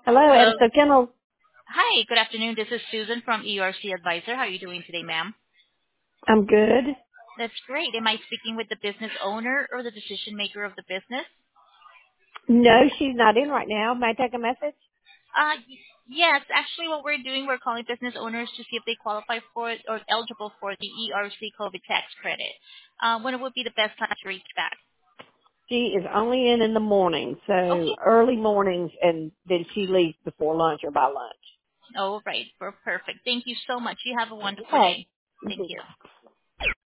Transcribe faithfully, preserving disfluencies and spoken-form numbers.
Hello, Hello. Edison Kennel. Hi, good afternoon. This is Susan from E R C Advisor. How are you doing today, ma'am? I'm good. That's great. Am I speaking with the business owner or the decision maker of the business? No, she's not in right now. May I take a message? Uh, y- yes. Actually, what we're doing, we're calling business owners to see if they qualify for it or eligible for the E R C COVID tax credit. Uh, when it would be the best time to reach back? She is only in in the morning, so Okay. early mornings, and then she leaves before lunch or by lunch. All right. We're perfect. Thank you so much. You have a wonderful day. Thank Okay. you.